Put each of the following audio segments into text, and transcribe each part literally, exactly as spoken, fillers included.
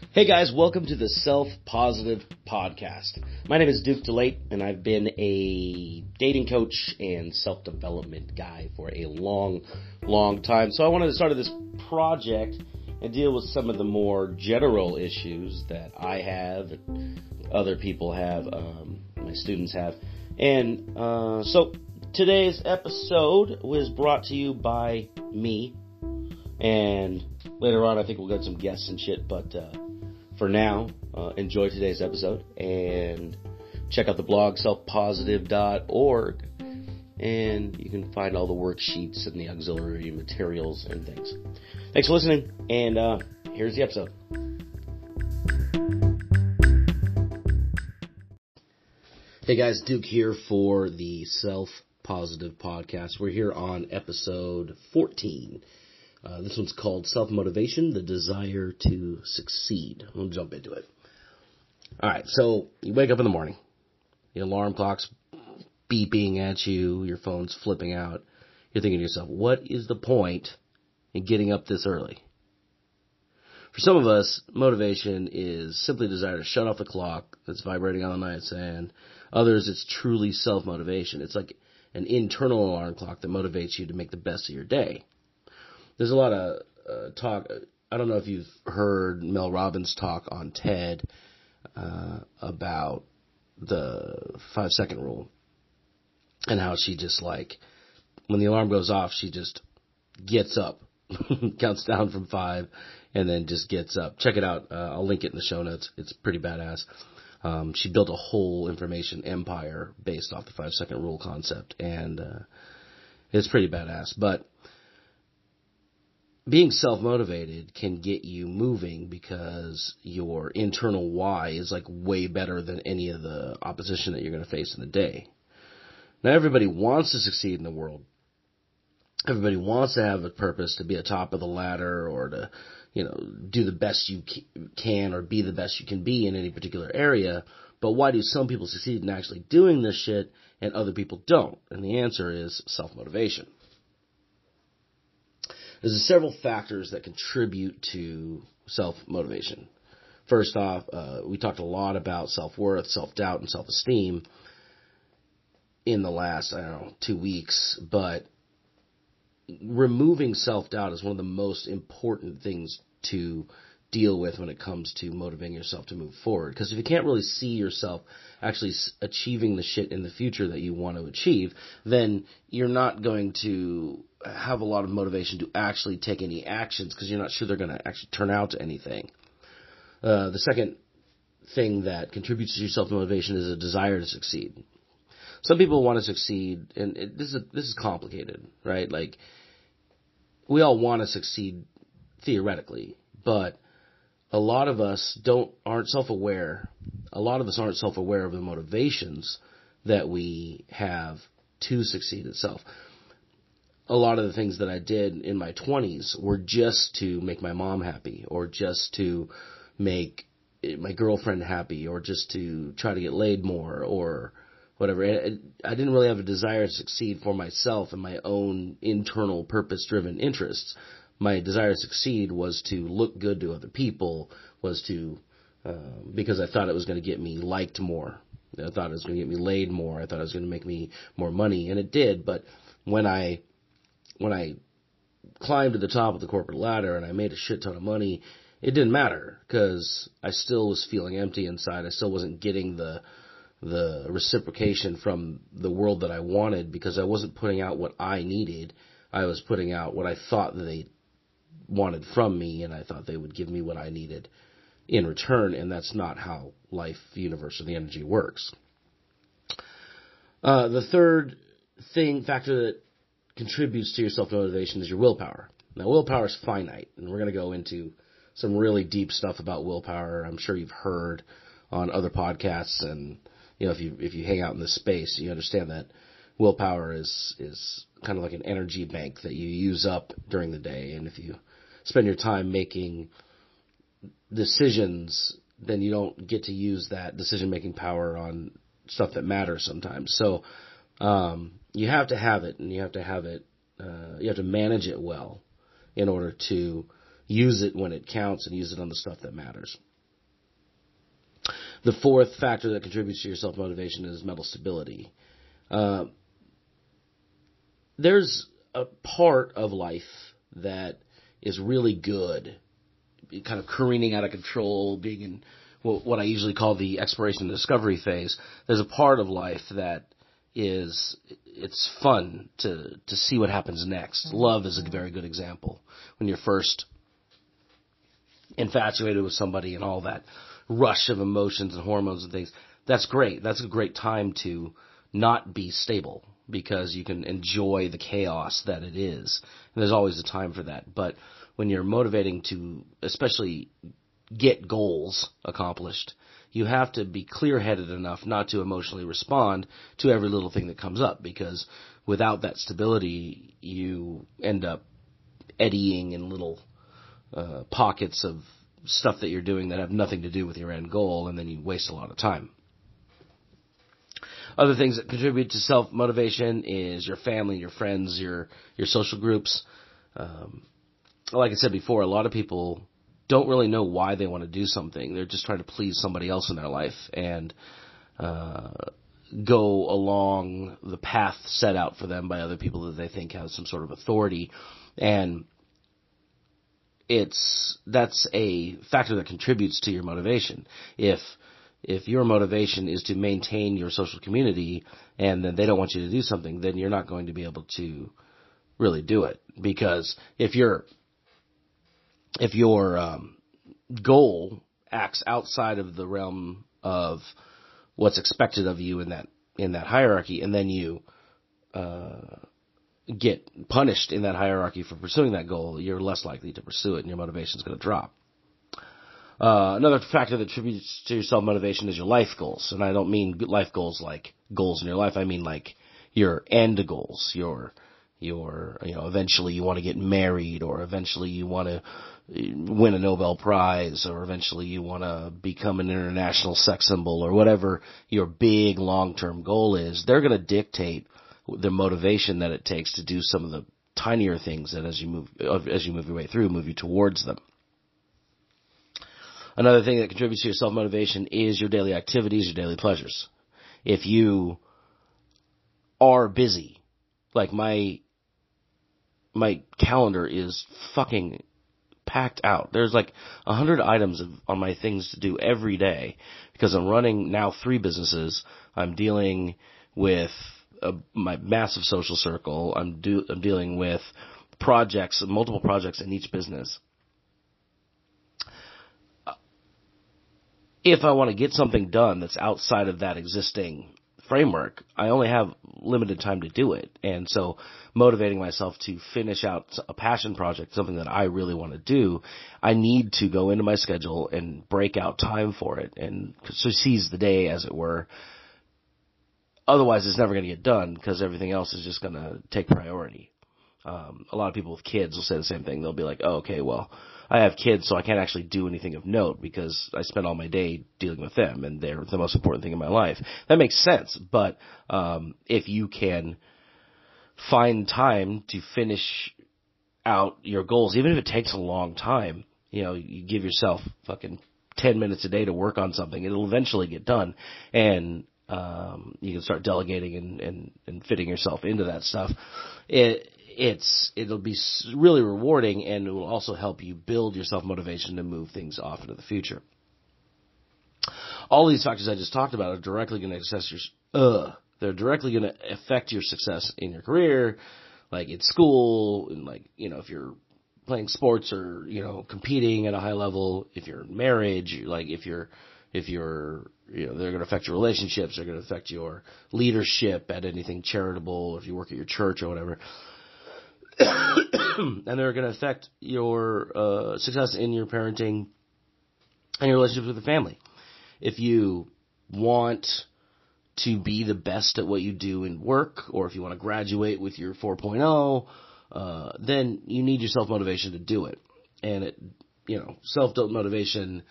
Hey guys, welcome to the Self Positive Podcast. My name is Duke DeLate, and I've been a dating coach and self-development guy for a long, long time. So I wanted to start this project and deal with some of the more general issues that I have, and other people have, um, my students have. And uh, so today's episode was brought to you by me. And later on, I think we'll get some guests and shit, but uh, for now, uh, enjoy today's episode and check out the blog self positive dot org, and you can find all the worksheets and the auxiliary materials and things. Thanks for listening, and uh, here's the episode. Hey guys, Duke here for the Self Positive Podcast. We're here on episode fourteen. Uh, this one's called Self-Motivation, the Desire to Succeed. We'll jump into it. Alright, so you wake up in the morning. The alarm clock's beeping at you. Your phone's flipping out. You're thinking to yourself, what is the point in getting up this early? For some of us, motivation is simply a desire to shut off the clock that's vibrating on the nightstand. Others, it's truly self-motivation. It's like an internal alarm clock that motivates you to make the best of your day. There's a lot of uh, talk. I don't know if you've heard Mel Robbins talk on TED uh, about the five second rule and how she just like, when the alarm goes off, she just gets up, counts down from five, and then just gets up. Check it out. Uh, I'll link it in the show notes. It's pretty badass. Um, she built a whole information empire based off the five second rule concept, and uh, it's pretty badass. But being self-motivated can get you moving because your internal why is like way better than any of the opposition that you're going to face in the day. Now, everybody wants to succeed in the world. Everybody wants to have a purpose, to be at top of the ladder, or to, you know, do the best you can or be the best you can be in any particular area. But why do some people succeed in actually doing this shit and other people don't? And the answer is self-motivation. There's several factors that contribute to self-motivation. First off, uh, we talked a lot about self-worth, self-doubt, and self-esteem in the last, I don't know, two weeks. But removing self-doubt is one of the most important things to deal with when it comes to motivating yourself to move forward. Because if you can't really see yourself actually achieving the shit in the future that you want to achieve, then you're not going to have a lot of motivation to actually take any actions because you're not sure they're going to actually turn out to anything. Uh, the second thing that contributes to your self-motivation is a desire to succeed. Some people want to succeed, and it, this is this is complicated, right? Like, we all want to succeed theoretically, but a lot of us don't aren't self-aware. A lot of us aren't self-aware of the motivations that we have to succeed itself. A lot of the things that I did in my twenties were just to make my mom happy, or just to make my girlfriend happy, or just to try to get laid more, or whatever. I didn't really have a desire to succeed for myself and my own internal purpose-driven interests. My desire to succeed was to look good to other people, was to, uh, because I thought it was going to get me liked more. I thought it was going to get me laid more. I thought it was going to make me more money, and it did. But when I, when I climbed to the top of the corporate ladder and I made a shit ton of money, it didn't matter because I still was feeling empty inside. I still wasn't getting the, the reciprocation from the world that I wanted because I wasn't putting out what I needed. I was putting out what I thought they wanted from me, and I thought they would give me what I needed in return, and that's not how life, the universe, or the energy works. Uh, the third thing, factor that contributes to your self-motivation is your willpower. Now, willpower is finite, and we're going to go into some really deep stuff about willpower. I'm sure you've heard on other podcasts, and you know, if you if you hang out in this space, you understand that willpower is is kind of like an energy bank that you use up during the day, and if you spend your time making decisions, then you don't get to use that decision-making power on stuff that matters sometimes. So um, you have to have it, and you have to have it, uh, you have to manage it well in order to use it when it counts and use it on the stuff that matters. The fourth factor that contributes to your self-motivation is mental stability. Uh, there's a part of life that is really good, kind of careening out of control, being in what I usually call the exploration and discovery phase. There's a part of life that is, it's fun to, to see what happens next. Love is a very good example. When you're first infatuated with somebody and all that rush of emotions and hormones and things, that's great. That's a great time to not be stable because you can enjoy the chaos that it is. And there's always a time for that. But when you're motivating to especially get goals accomplished, you have to be clear-headed enough not to emotionally respond to every little thing that comes up, because without that stability, you end up eddying in little uh, pockets of stuff that you're doing that have nothing to do with your end goal, and then you waste a lot of time. Other things that contribute to self-motivation is your family, your friends, your your social groups. Um, like I said before, a lot of people don't really know why they want to do something. They're just trying to please somebody else in their life and uh, go along the path set out for them by other people that they think have some sort of authority. And it's that's a factor that contributes to your motivation. If if your motivation is to maintain your social community and then they don't want you to do something, then you're not going to be able to really do it. Because if you're If your um, goal acts outside of the realm of what's expected of you in that in that hierarchy, and then you uh, get punished in that hierarchy for pursuing that goal, you're less likely to pursue it, and your motivation is going to drop. Uh, another factor that contributes to your self-motivation is your life goals, and I don't mean life goals like goals in your life. I mean like your end goals, your your you know eventually you want to get married, or eventually you want to win a Nobel Prize, or eventually you want to become an international sex symbol, or whatever your big long-term goal is. They're going to dictate the motivation that it takes to do some of the tinier things that as you move as you move your way through, move you towards them. Another thing that contributes to your self-motivation is your daily activities, your daily pleasures. If you are busy, like my my calendar is fucking packed out. There's like a hundred items of, on my things to do every day because I'm running now three businesses. I'm dealing with a, my massive social circle. I'm, do, I'm dealing with projects, multiple projects in each business. If I want to get something done that's outside of that existing framework, I only have limited time to do it. And so motivating myself to finish out a passion project, something that I really want to do, I need to go into my schedule and break out time for it and so seize the day, as it were. Otherwise, it's never going to get done because everything else is just going to take priority. Um, a lot of people with kids will say the same thing. They'll be like, oh, okay, well, I have kids, so I can't actually do anything of note because I spend all my day dealing with them, and they're the most important thing in my life. That makes sense, but um, if you can find time to finish out your goals, even if it takes a long time, you know, you give yourself fucking ten minutes a day to work on something, it'll eventually get done, and um, you can start delegating and, and, and fitting yourself into that stuff. It, It's, it'll be really rewarding, and it will also help you build your self-motivation to move things off into the future. All these factors I just talked about are directly going to assess your, uh, they're directly going to affect your success in your career, like in school, and like, you know, if you're playing sports or, you know, competing at a high level, if you're in marriage, like if you're, if you're, you know, they're going to affect your relationships, they're going to affect your leadership at anything charitable, if you work at your church or whatever. And they're going to affect your uh, success in your parenting and your relationships with the family. If you want to be the best at what you do in work, or if you want to graduate with your four point oh, uh, then you need your self-motivation to do it. And it, you know, self-motivation,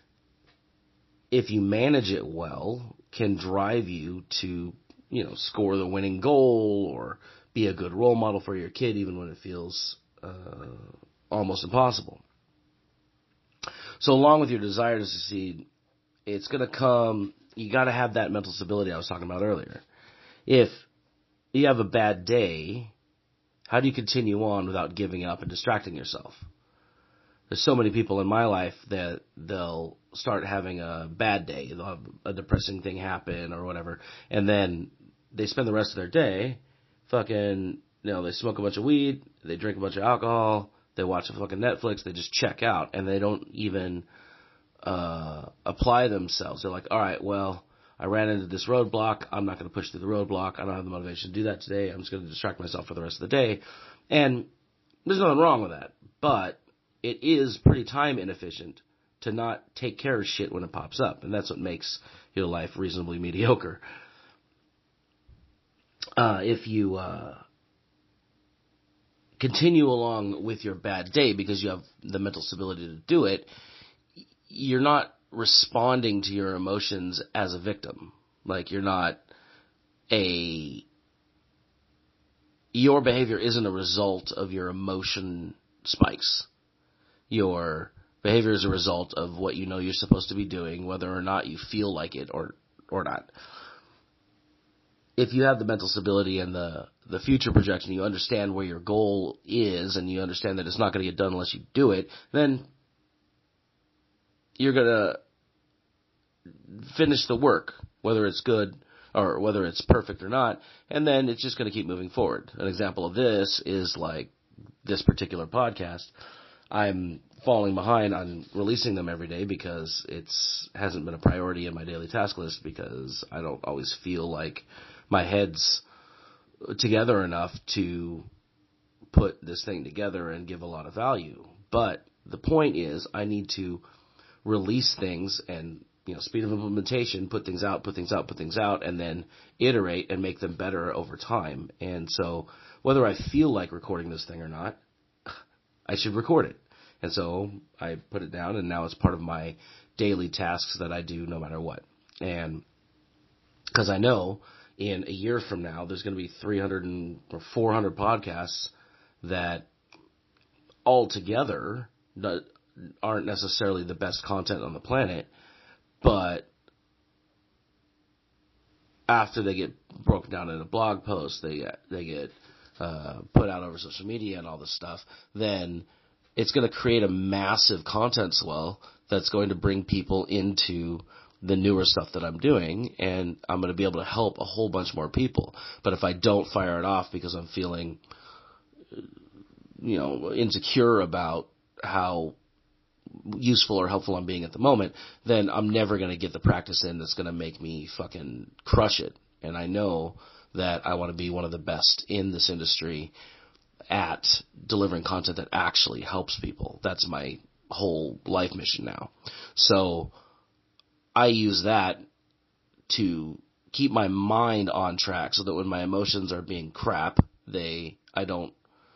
if you manage it well, can drive you to, you know, score the winning goal or be a good role model for your kid, even when it feels uh, almost impossible. So along with your desire to succeed it's going to come, you got to have that mental stability I was talking about earlier. If you have a bad day, how do you continue on without giving up and distracting yourself? There's so many people in my life that they'll start having a bad day. They'll have a depressing thing happen or whatever. And then they spend the rest of their day fucking, you know, they smoke a bunch of weed, they drink a bunch of alcohol, they watch a fucking Netflix, they just check out, and they don't even uh apply themselves. They're like, all right, well, I ran into this roadblock. I'm not going to push through the roadblock. I don't have the motivation to do that today. I'm just going to distract myself for the rest of the day. And there's nothing wrong with that. But it is pretty time inefficient to not take care of shit when it pops up. And that's what makes your life reasonably mediocre. Uh, if you uh, continue along with your bad day because you have the mental stability to do it, you're not responding to your emotions as a victim. Like, you're not a... Your behavior isn't a result of your emotion spikes. Your behavior is a result of what you know you're supposed to be doing, whether or not you feel like it or or not. If you have the mental stability and the, the future projection, you understand where your goal is, and you understand that it's not going to get done unless you do it, then you're going to finish the work, whether it's good or whether it's perfect or not, and then it's just going to keep moving forward. An example of this is like this particular podcast. I'm falling behind on releasing them every day because it's hasn't been a priority in my daily task list because I don't always feel like my head's together enough to put this thing together and give a lot of value. But the point is, I need to release things and, you know, speed of implementation, put things out, put things out, put things out, and then iterate and make them better over time. And so whether I feel like recording this thing or not, I should record it. And so I put it down, and now it's part of my daily tasks that I do no matter what. And because I know in a year from now, there's going to be three hundred or four hundred podcasts that altogether aren't necessarily the best content on the planet, but after they get broken down in a blog post, they get, they get uh, put out over social media and all this stuff, then it's going to create a massive content swell that's going to bring people into the newer stuff that I'm doing, and I'm going to be able to help a whole bunch more people. But if I don't fire it off because I'm feeling, you know, insecure about how useful or helpful I'm being at the moment, then I'm never going to get the practice in that's going to make me fucking crush it. And I know that I want to be one of the best in this industry at delivering content that actually helps people. That's my whole life mission now. So I use that to keep my mind on track so that when my emotions are being crap, they, I don't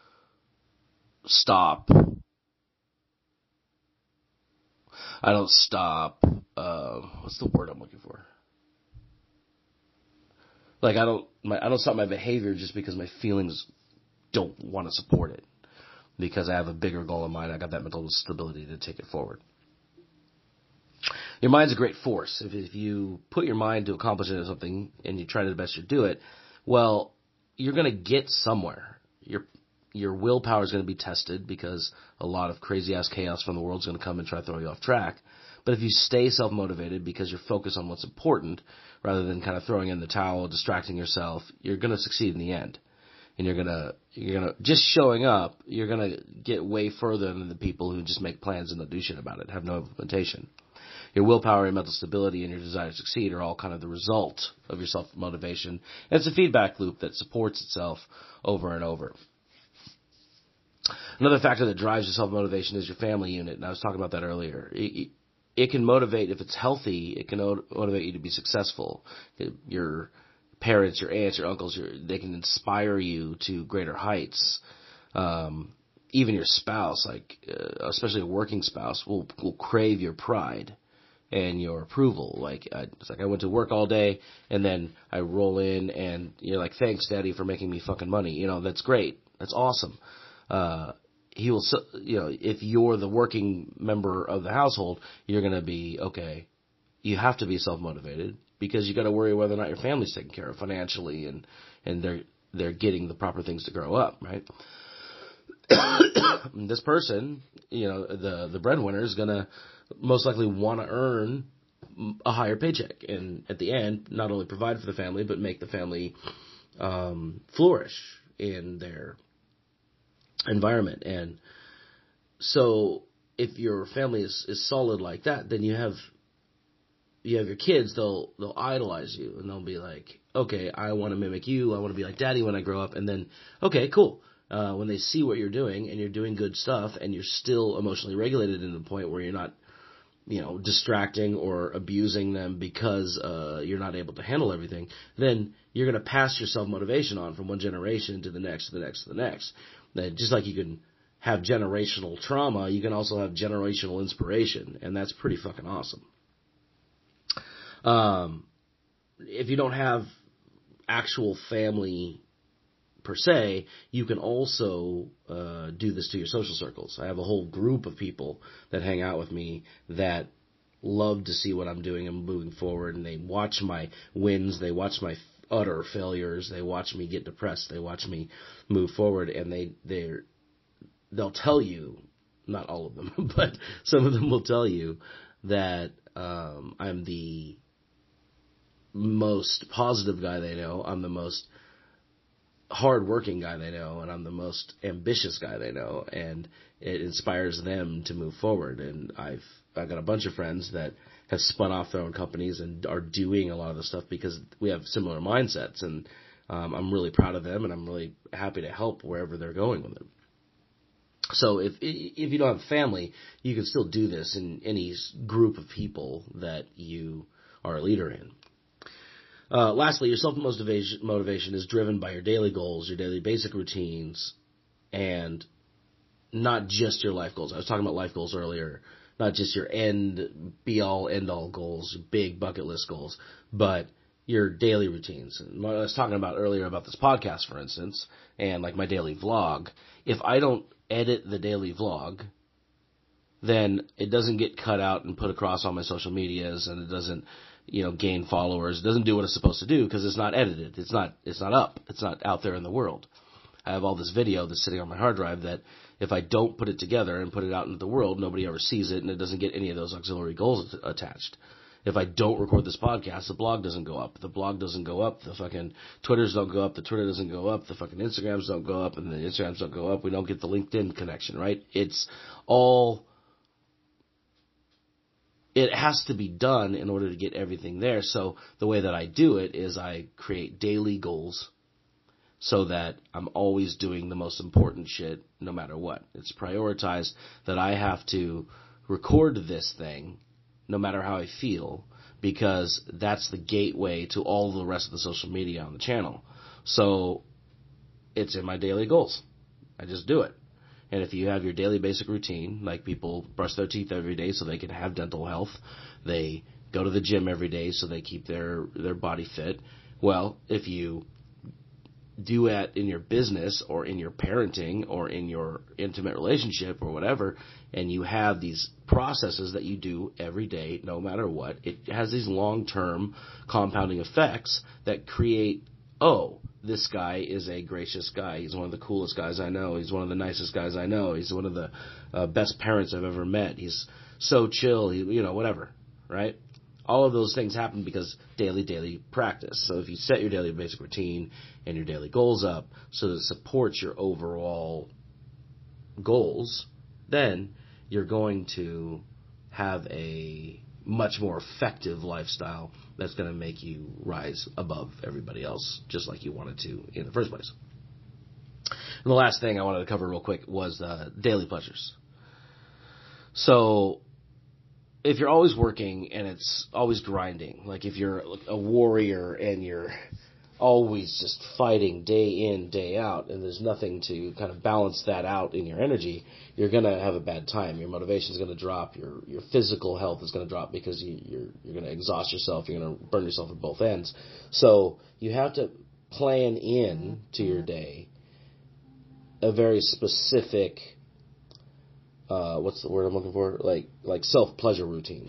stop. I don't stop, uh, what's the word I'm looking for? Like, I don't, my, I don't stop my behavior just because my feelings don't want to support it. Because I have a bigger goal in mind. I got that mental stability to take it forward. Your mind's a great force. If, if you put your mind to accomplishing something and you try to the best to do it, well, you're going to get somewhere. Your your willpower is going to be tested because a lot of crazy-ass chaos from the world is going to come and try to throw you off track. But if you stay self-motivated because you're focused on what's important rather than kind of throwing in the towel, distracting yourself, you're going to succeed in the end. And you're going to, you're going to, just showing up, you're going to get way further than the people who just make plans and don't do shit about it, have no implementation. Your willpower, your mental stability, and your desire to succeed are all kind of the result of your self-motivation. And it's a feedback loop that supports itself over and over. Another factor that drives your self-motivation is your family unit, and I was talking about that earlier. It, it can motivate, if it's healthy, it can motivate you to be successful. Your parents, your aunts, your uncles, your, they can inspire you to greater heights. Um, even your spouse, like uh, especially a working spouse, will will crave your pride and your approval. Like I, it's like I went to work all day, and then I roll in, and you're like, "Thanks, Daddy, for making me fucking money." You know, that's great. That's awesome. Uh, he will, you know, if you're the working member of the household, you're going to be, okay, you have to be self-motivated because you got to worry whether or not your family's taken care of financially and, and they're, they're getting the proper things to grow up, right? This person, you know, the, the breadwinner is going to most likely want to earn a higher paycheck and at the end, not only provide for the family, but make the family, um, flourish in their environment. And so if your family is, is solid like that, then you have, you have your kids, they'll, they'll idolize you and they'll be like, okay, I want to mimic you. I want to be like daddy when I grow up. And then, okay, cool. Uh, when they see what you're doing and you're doing good stuff and you're still emotionally regulated to the point where you're not, you know, distracting or abusing them because, uh, you're not able to handle everything, then you're going to pass your self-motivation on from one generation to the next, to the next, to the next. That just like you can have generational trauma, you can also have generational inspiration. And that's pretty fucking awesome. Um, if you don't have actual family per se, you can also uh, do this to your social circles. I have a whole group of people that hang out with me that love to see what I'm doing and moving forward, and they watch my wins, they watch my utter failures, they watch me get depressed, they watch me move forward, and they they're they'll tell you, not all of them, but some of them will tell you that um, I'm the most positive guy they know, I'm the most hard-working guy they know, and I'm the most ambitious guy they know, and it inspires them to move forward. And I've I've got a bunch of friends that have spun off their own companies and are doing a lot of the stuff because we have similar mindsets, and um, I'm really proud of them, and I'm really happy to help wherever they're going with it. So if if you don't have family, you can still do this in any group of people that you are a leader in. Uh, lastly, your self-motivation motivation is driven by your daily goals, your daily basic routines, and not just your life goals. I was talking about life goals earlier, not just your end, be-all, end-all goals, big bucket list goals, but your daily routines. And what I was talking about earlier about this podcast, for instance, and like my daily vlog, if I don't edit the daily vlog, then it doesn't get cut out and put across on my social medias, and it doesn't, you know, gain followers. It doesn't do what it's supposed to do because it's not edited. It's not, it's not up. It's not out there in the world. I have all this video that's sitting on my hard drive that if I don't put it together and put it out into the world, nobody ever sees it and it doesn't get any of those auxiliary goals attached. If I don't record this podcast, the blog doesn't go up. The blog doesn't go up. The fucking Twitters don't go up. The Twitter doesn't go up. The fucking Instagrams don't go up. And the Instagrams don't go up. We don't get the LinkedIn connection, right? It's all... It has to be done in order to get everything there. So the way that I do it is I create daily goals so that I'm always doing the most important shit no matter what. It's prioritized that I have to record this thing no matter how I feel, because that's the gateway to all the rest of the social media on the channel. So it's in my daily goals. I just do it. And if you have your daily basic routine, like people brush their teeth every day so they can have dental health, they go to the gym every day so they keep their, their body fit. Well, if you do that in your business or in your parenting or in your intimate relationship or whatever, and you have these processes that you do every day, no matter what, it has these long-term compounding effects that create, oh, this guy is a gracious guy. He's one of the coolest guys I know. He's one of the nicest guys I know. He's one of the uh, best parents I've ever met. He's so chill, he, you know, whatever, right? All of those things happen because daily, daily practice. So if you set your daily basic routine and your daily goals up so that it supports your overall goals, then you're going to have a much more effective lifestyle that's going to make you rise above everybody else, just like you wanted to in the first place. And the last thing I wanted to cover real quick was uh, daily pleasures. So if you're always working and it's always grinding, like if you're a warrior and you're always just fighting day in, day out, and there's nothing to kind of balance that out in your energy, you're going to have a bad time. Your motivation is going to drop. Your your physical health is going to drop because you, you're you're going to exhaust yourself. You're going to burn yourself at both ends. So you have to plan in to your day a very specific, uh, what's the word I'm looking for? Like like self-pleasure routine.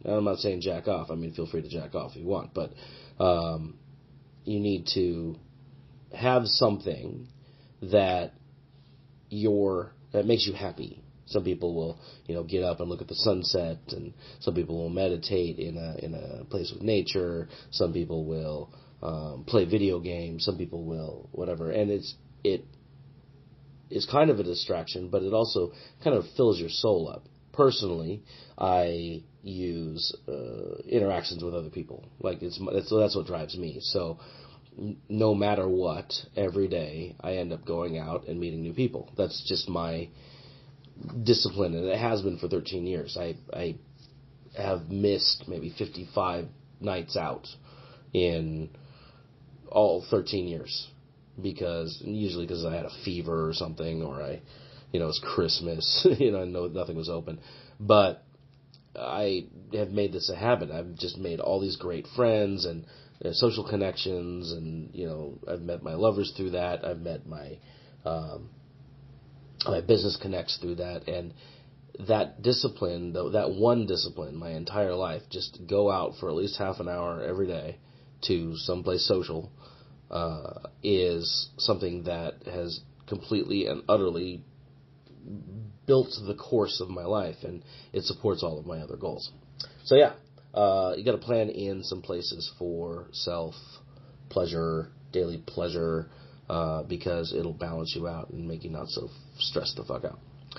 Now, I'm not saying jack off. I mean, feel free to jack off if you want, but um, you need to have something that you're, that makes you happy. Some people will, you know, get up and look at the sunset, and some people will meditate in a in a place with nature. Some people will um, play video games. Some people will whatever, and it's it is kind of a distraction, but it also kind of fills your soul up. Personally, I use uh, interactions with other people. Like it's that's that's what drives me. So no matter what, every day I end up going out and meeting new people. That's just my discipline, and it has been for thirteen years. I I have missed maybe fifty-five nights out in all thirteen years, because usually because I had a fever or something, or I, you know, it's Christmas, you know, I know nothing was open. But I have made this a habit. I've just made all these great friends and uh, social connections, and, you know, I've met my lovers through that. I've met my, um, my business connects through that. And that discipline, though, that one discipline my entire life, just go out for at least half an hour every day to someplace social, uh, is something that has completely and utterly built the course of my life, and it supports all of my other goals. So yeah, uh, you got to plan in some places for self pleasure, daily pleasure, uh, because it'll balance you out and make you not so stressed the fuck out.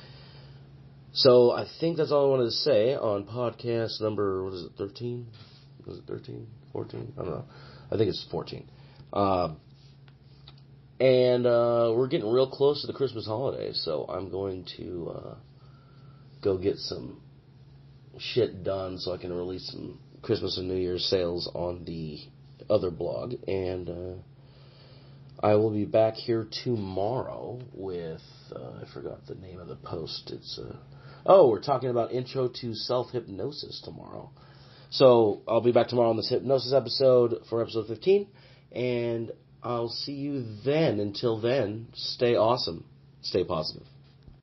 So I think that's all I wanted to say on podcast number, what is it, thirteen? Was it thirteen? fourteen? I don't know. I think it's fourteen. Um, And uh, we're getting real close to the Christmas holidays, so I'm going to uh, go get some shit done so I can release some Christmas and New Year's sales on the other blog. And uh, I will be back here tomorrow with, uh, I forgot the name of the post. It's uh, oh, we're talking about Intro to Self-Hypnosis tomorrow. So I'll be back tomorrow on this hypnosis episode for episode fifteen, and I'll see you then. Until then, stay awesome. Stay positive.